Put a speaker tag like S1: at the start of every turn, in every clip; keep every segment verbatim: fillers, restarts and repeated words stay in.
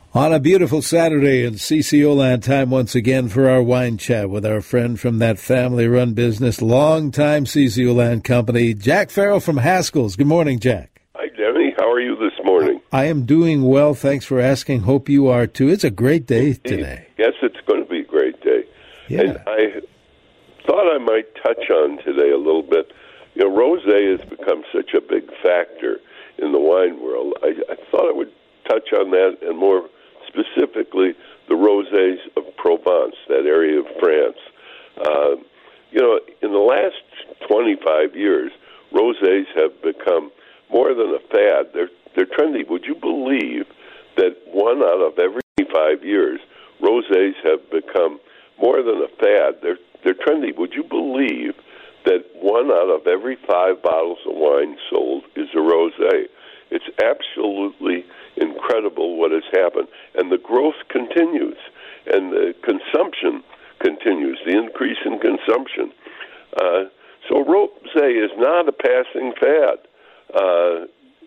S1: On a beautiful Saturday in C C O land, time once again for our wine chat with our friend from that family-run business, long-time C C O land company, Jack Farrell from Haskell's. Good morning, Jack.
S2: Hi, Denny. How are you this morning?
S1: I am doing well. Thanks for asking. Hope you are, too. It's a great day today.
S2: Yes, it's going to be a great day.
S1: Yeah.
S2: And I thought I might touch on today a little bit. You know, rosé has become such a big factor in the wine world. I, I thought I would touch on that, and more specifically the rosés of Provence, that area of France. Uh, you know, in the last twenty-five years, rosés have become more than a fad. They're they're trendy. Would you believe that one out of every five years, rosés have become more than a fad? They're they're trendy. Would you believe that one out of every five bottles of wine sold is a rosé? It's absolutely incredible what has happened. And the growth continues, and the consumption continues, the increase in consumption. Uh, so rosé is not a passing fad. Uh,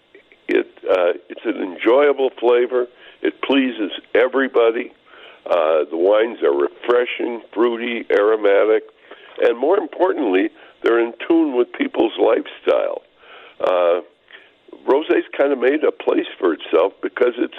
S2: it uh, It's an enjoyable flavor. It pleases everybody. Uh, the wines are refreshing, fruity, aromatic, and more importantly, they're in tune with people's lifestyle. Uh, Rosé's kind of made a place for itself because it's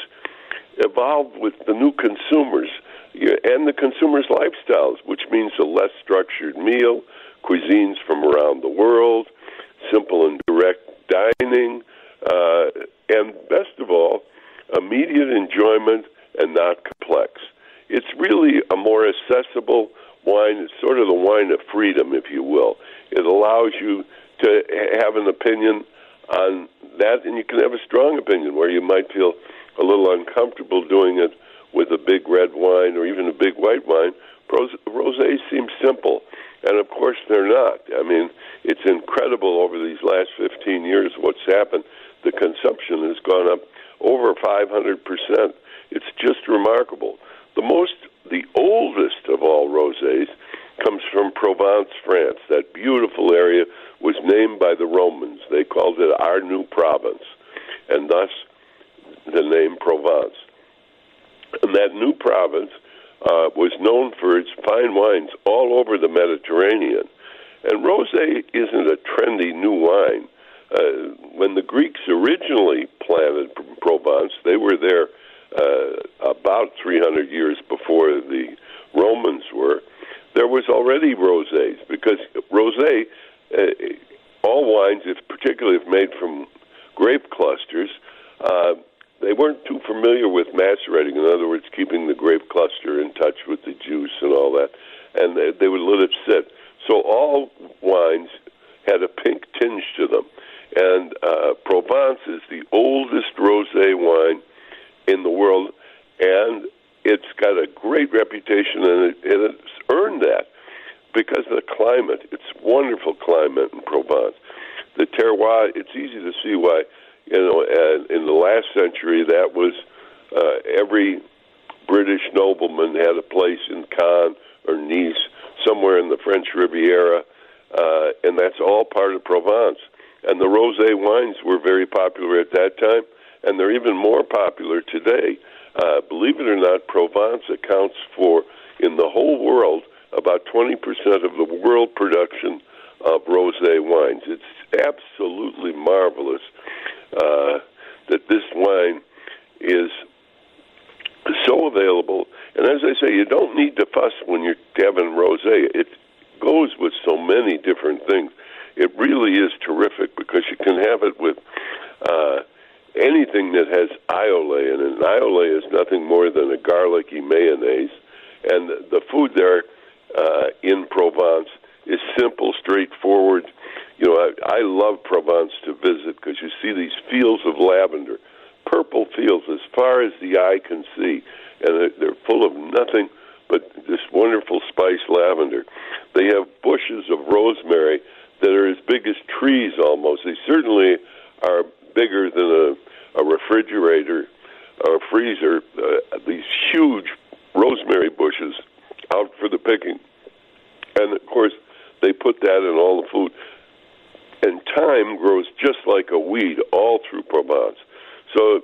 S2: evolved with the new consumers and the consumers' lifestyles, which means a less structured meal, cuisines from around the world, simple and direct dining, uh, and best of all, immediate enjoyment and not complex. It's really a more accessible wine. It's sort of the wine of freedom, if you will. It allows you to have an opinion on that, and you can have a strong opinion where you might feel a little uncomfortable doing it with a big red wine or even a big white wine. Rosés seem simple, and of course they're not. I mean, it's incredible over these last fifteen years what's happened. The consumption has gone up over five hundred percent. It's just remarkable. The most, the oldest of all rosés comes from Provence, France. That beautiful area was named by the Romans. They called it our new province, and thus the name Provence. And that new province uh, was known for its fine wines all over the Mediterranean. And rosé isn't a trendy new wine. Uh, when the Greeks originally planted Provence, they were there uh, about three hundred years before the Romans were. There was already rosés, because rosé, uh, all wines, if particularly if made from grape clusters, uh, they weren't too familiar with macerating. In other words, keeping the grape cluster in touch with the juice and all that, and they, they would let it sit. So all wines had a pink tinge to them, and uh, Provence is the oldest rosé wine in the world, and it's got a great reputation, and, it, and it's earned that because of the climate. It's wonderful climate in Provence. The terroir, it's easy to see why, you know, and in the last century, that was uh, every British nobleman had a place in Cannes or Nice, somewhere in the French Riviera, uh, and that's all part of Provence. And the rosé wines were very popular at that time, and they're even more popular today. Uh, believe it or not, Provence accounts for, in the whole world, about twenty percent of the world production of rosé wines. It's absolutely marvelous uh, that this wine is so available. And as I say, you don't need to fuss when you're having rosé. It goes with so many different things. It really is terrific because you can have it with uh, anything that has aioli in it. And aioli is nothing more than a garlicky mayonnaise. And the food there uh, in Provence is simple, straightforward. You know, I, I love Provence to visit because you see these fields of lavender, purple fields as far as the eye can see, and they're, they're full of nothing but this wonderful spiced lavender. They have bushes of rosemary that are as big as trees almost. They certainly are bigger than a, a refrigerator or a freezer. Uh, these huge rosemary bushes out for the picking. And, of course, they put that in all the food. And thyme grows just like a weed all through Provence. So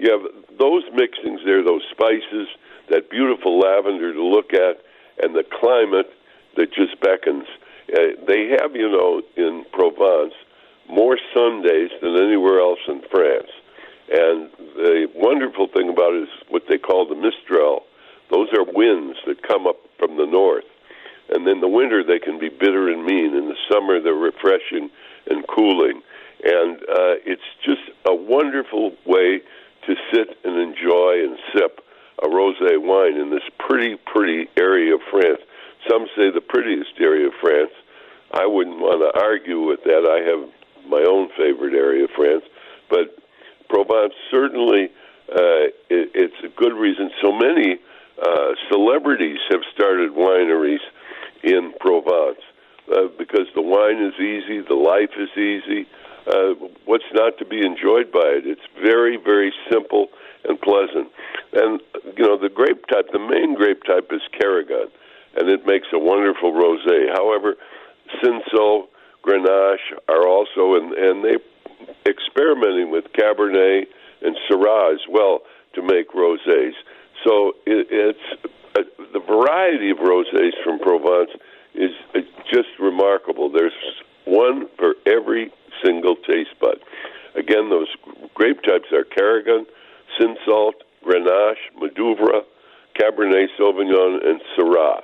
S2: you have those mixings there, those spices, that beautiful lavender to look at, and the climate that just beckons. Uh, they have, you know, in Provence, more sun days than anywhere else in France. And the wonderful thing about it is what they call the Mistral. Those are winds that come up from the north. And in the winter, they can be bitter and mean. In the summer, they're refreshing and cooling. And uh, it's just a wonderful way to sit and enjoy and sip a rosé wine in this pretty, pretty area of France. Some say the prettiest area of France. I wouldn't want to argue with that. I have my own favorite area of France. But Provence, certainly, uh, it, it's a good reason. So many uh, celebrities have started wineries in Provence uh, because the wine is easy, the life is easy. Uh, what's not to be enjoyed by it? It's very, very simple and pleasant. And, you know, the grape type, the main grape type is Carignan, and it makes a wonderful rosé. However, Cinsault, Grenache are also, and, and they're experimenting with Cabernet and Syrah as well to make rosés. So it, it's uh, the variety of rosés from Provence is uh, just remarkable. There's one for every single taste bud. Again, those grape types are Carignan, Cinsault, Grenache, Mourvedre, Cabernet Sauvignon, and Syrah.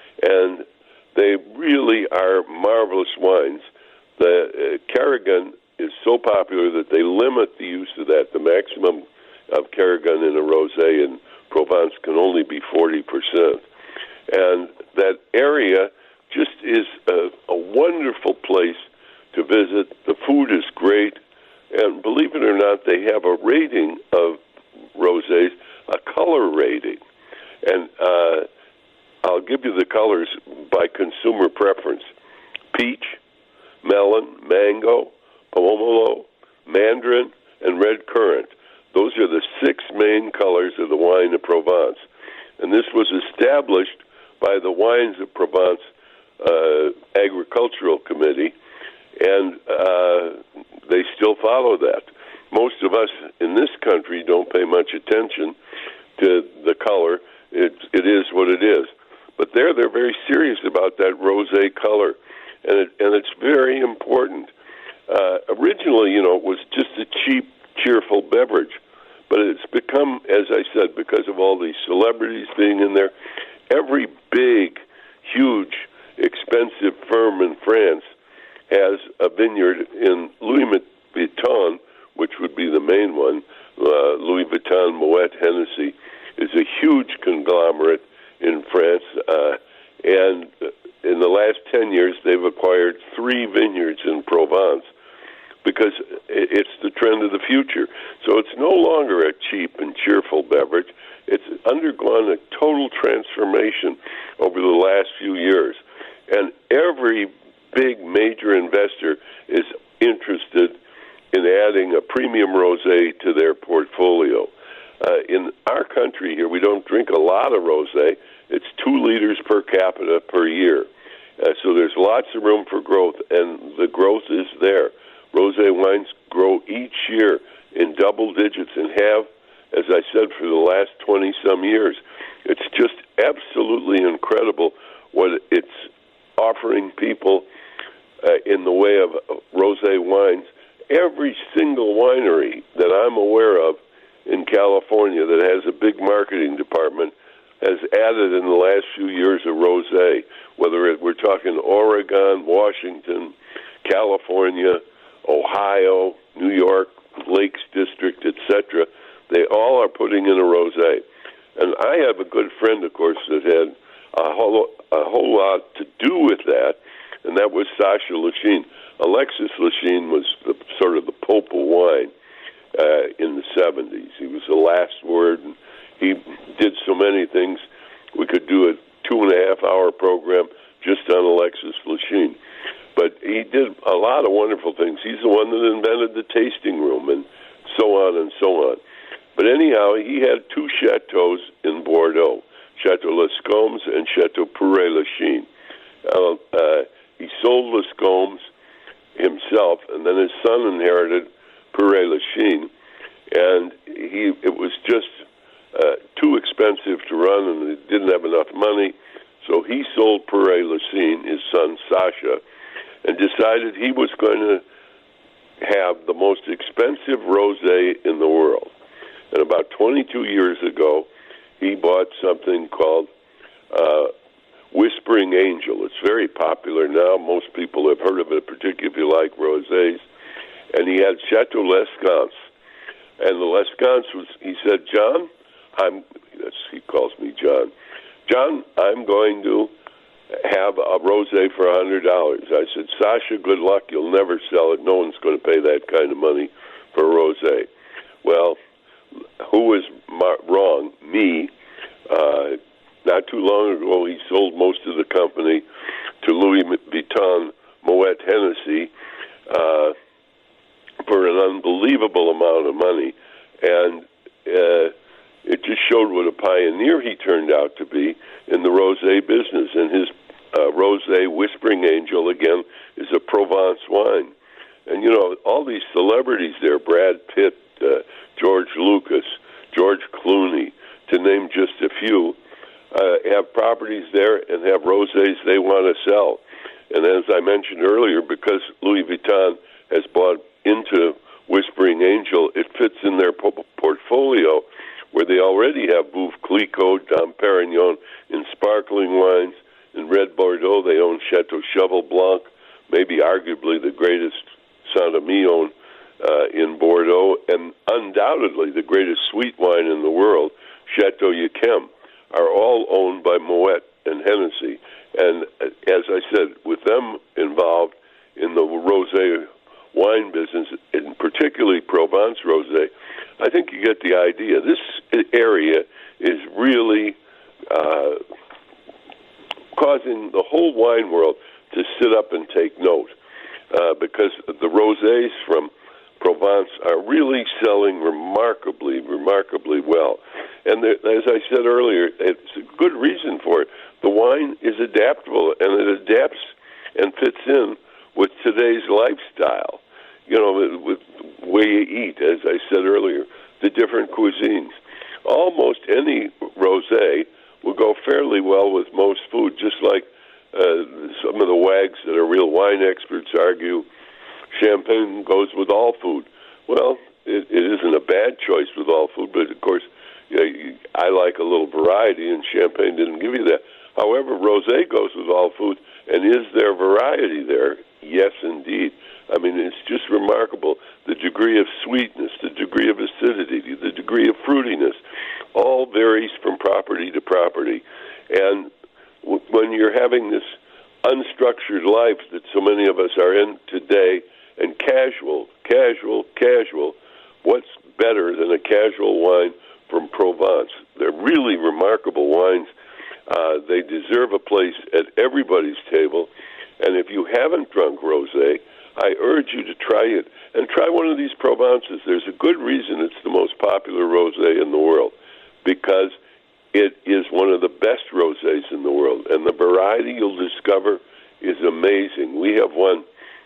S2: And they really are marvelous wines. The uh, Carignan is so popular that they limit the use of that. The maximum of Carignan in a rosé in Provence can only be forty percent. And that area just is a, a wonderful place to visit. The food is great. And believe it or not, they have a rating of rosés, a color rating. And uh, I'll give you the colors by consumer preference. Peach, melon, mango, pomelo, mandarin, and red currant. Those are the six main colors of the wine of Provence. And this was established by the Wines of Provence uh, Agricultural Committee, and uh, they still follow that. Most of us in this country don't pay much attention to the color. It, it is what it is. But there, they're very serious about that rosé color, and it, and it's very important. Uh, originally, you know, it was just a cheap, cheerful beverage, but it's become, as I said, because of all these celebrities being in there, every big, huge, expensive firm in France has a vineyard in Louis Vuitton, which would be the main one. uh, Louis Vuitton, Moet, Hennessy is a huge conglomerate in France, uh, and in the last ten years, they've acquired three vineyards in Provence because it's the trend of the future. So it's no longer a cheap and cheerful beverage. It's undergone a total transformation over the last few years. And every big major investor is interested in adding a premium rosé to their portfolio. Uh, in our country here, we don't drink a lot of rosé. It's two liters per capita per year. Uh, so there's lots of room for growth, and the growth is there. Rosé wines grow each year in double digits and have, as I said, for the last twenty-some years. It's just absolutely incredible what it's offering people uh, in the way of uh, rosé wines. Every single winery that I'm aware of in California that has a big marketing department has added in the last few years a rosé, whether it, we're talking Oregon, Washington, California, Ohio, New York, Lakes District, et cetera. They all are putting in a rosé. And I have a good friend, of course, that had a whole, a whole lot to do with that, and that was Sasha Lichine. Alexis Lichine was the, sort of the pope of wine uh, in the seventies. He was the last word, and he did so many things. We could do a two-and-a-half-hour program just on Alexis Lichine. But he did a lot of wonderful things. He's the one that invented the tasting room and so on and so on. But anyhow, he had two chateaux in Bordeaux, Chateau Lescombes and Chateau Pourret-Lachine. Uh, uh, he sold Lescombes himself, and then his son inherited Pourret-Lachine. And he it was just uh, too expensive to run, and he didn't have enough money. So he sold Père Lassine, his son Sasha, and decided he was going to have the most expensive rosé in the world. And about twenty-two years ago, he bought something called uh, Whispering Angel. It's very popular now. Most people have heard of it, particularly if you like rosés. And he had Chateau Lescance. And the Lescance was, he said, John, I'm, he calls me John, John, I'm going to have a rosé for one hundred dollars. I said, Sasha, good luck. You'll never sell it. No one's going to pay that kind of money for a rosé. Well, who was wrong? Me. Uh, not too long ago, he sold most of the company to Louis Vuitton Moet Hennessy uh, for an unbelievable amount of money. And uh, it just showed what a pioneer he turned out to be in the rosé business. And his uh, rosé Whispering Angel, again, is a Provence wine. And, you know, all these celebrities there, Brad Pitt, uh, George Lucas, George Clooney, to name just a few, uh, have properties there and have rosés they want to sell. And as I mentioned earlier, because Louis Vuitton has bought into Whispering Angel, it fits in their po- portfolio where they already have Veuve Clicquot, Dom Perignon in sparkling wines. In Red Bordeaux, they own Chateau Cheval Blanc, maybe arguably the greatest Saint-Emilion uh, in Bordeaux, and undoubtedly the greatest sweet wine in the world, Chateau Yquem, are all owned by Moet and Hennessy. And as I said, with them involved in the rosé wine business, and particularly Provence rosé, I think you get the idea. This area is really uh, causing the whole wine world to sit up and take note, uh, because the rosés from Provence are really selling remarkably, remarkably well. And there, as I said earlier, it's a good reason for it. The wine is adaptable, and it adapts and fits in with today's lifestyle. You know, with the way you eat, as I said earlier, the different cuisines. Almost any rosé will go fairly well with most food, just like uh, some of the wags that are real wine experts argue champagne goes with all food. Well, it, it isn't a bad choice with all food, but of course, you know, you, I like a little variety, and champagne didn't give you that. However, rosé goes with all food, and is there variety there? Yes, indeed. I mean, it's just remarkable. The degree of sweetness, the degree of acidity, the degree of fruitiness, all varies from property to property. And w- when you're having this unstructured life that so many of us are in today, and casual, casual, casual, what's better than a casual wine from Provence? They're really remarkable wines. Uh, they deserve a place at everybody's table. And if you haven't drunk rosé, I urge you to try it. And try one of these Provences. There's a good reason it's the most popular rosé in the world, because it is one of the best rosés in the world. And the variety you'll discover is amazing. We have one,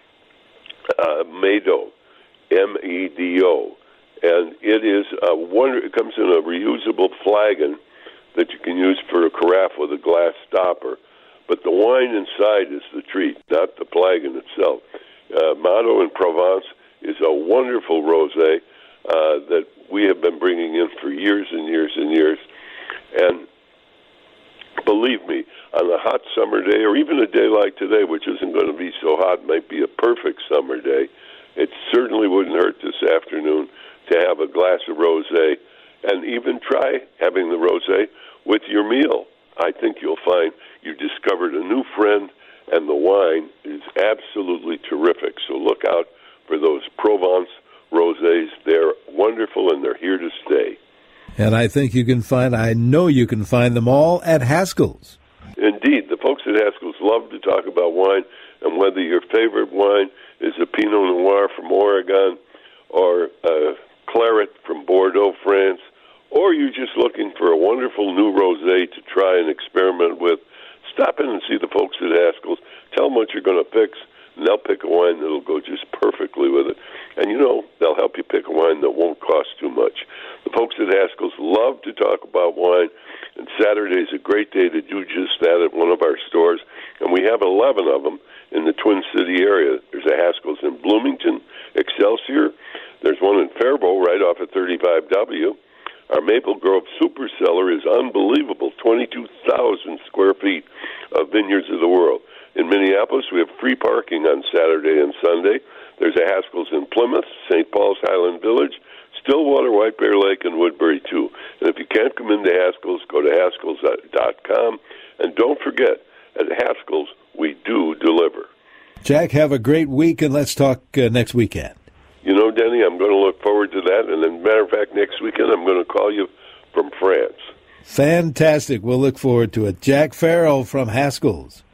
S2: uh, Medo, M E D O, and it is a wonder. It comes in a reusable flagon that you can use for a carafe with a glass stopper. But the wine inside is the treat, not the flagon itself. Uh, Medo in Provence is a wonderful rosé uh, that we have been bringing in for years and years and years. And believe me, on a hot summer day, or even a day like today, which isn't going to be so hot, might be a perfect summer day, it certainly wouldn't hurt this afternoon to have a glass of rosé, and even try having the rosé with your meal. I think you'll find you discovered a new friend, and the wine is absolutely terrific. So look out for those Provence rosés. They're wonderful, and they're here to stay.
S1: And I think you can find, I know you can find them all at Haskell's.
S2: Indeed. The folks at Haskell's love to talk about wine, and whether your favorite wine is a Pinot Noir from Oregon or a Claret from Bordeaux, France, or you're just looking for a wonderful new rosé to try and experiment with, stop in and see the folks at Haskell's. Tell them what you're going to pick, and they'll pick a wine that'll go just perfectly with it. And, you know, they'll help you pick a wine that won't cost too much. The folks at Haskell's love to talk about wine, and Saturday is a great day to do just that at one of our stores, and we have eleven of them in the Twin City area. There's a Haskell's in Bloomington, Excelsior. There's one in Faribault right off at thirty-five W. Our Maple Grove Super Cellar is unbelievable, twenty-two thousand square feet of Vineyards of the World. In Minneapolis, we have free parking on Saturday and Sunday. There's a Haskell's in Plymouth, Saint Paul's Highland Village, Stillwater, White Bear Lake, and Woodbury, too. And if you can't come into Haskell's, go to Haskell's dot com. And don't forget, at Haskell's, we do deliver.
S1: Jack, have a great week, and let's talk uh, next weekend.
S2: You know, Denny, I'm going to look forward to that. And as a matter of fact, next weekend, I'm going to call you from France.
S1: Fantastic. We'll look forward to it. Jack Farrell from Haskell's.